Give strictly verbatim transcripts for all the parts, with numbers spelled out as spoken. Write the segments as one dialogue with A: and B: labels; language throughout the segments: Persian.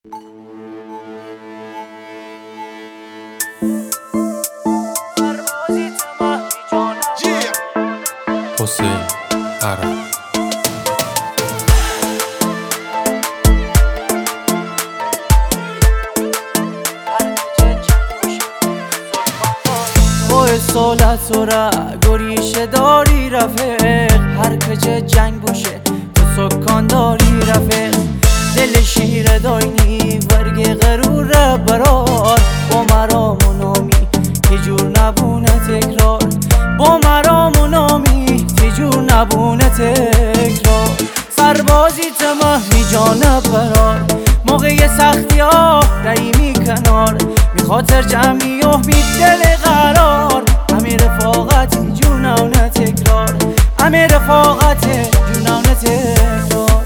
A: حسین عرب
B: توی سولت و را گریشه داری رفیق، هر کجا جنگ بوشه تو سکان داری رفیق. دل شیر داینی ورگ غرور برار، با مرام و نامی تجور نبونه تکرار، با مرام و نامی تجور نبونه تکرار. سربازی تمهمی جان برار، موقع سختی ها رایمی کنار، میخاطر جمعی و بید دل قرار. همه رفاقت جونونه تکرار، همه رفاقت جونونه تکرار.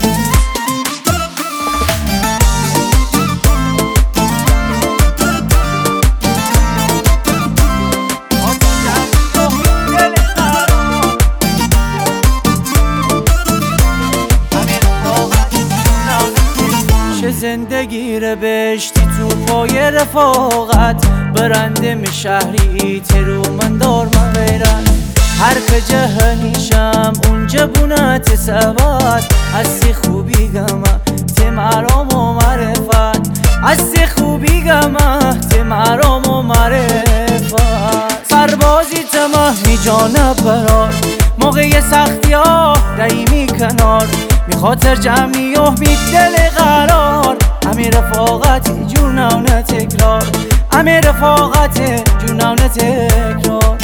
B: زندگی رو بشتی تو پای رفاقت، برنده می شهری ترو من دار من غیرت. هر کجا نیشم اونجا بونت ثبات، هستی خوبی گمه تی مرام و معرفت، هستی خوبی گمه تی مرام و معرفت. سربازی تمهمی جان برار، موقع سختی ها رایمی کنار، میخاطر جمعی و بید دل قرار. همه رفاقت جونونه تکرار، همه رفاقت جونونه تکرار.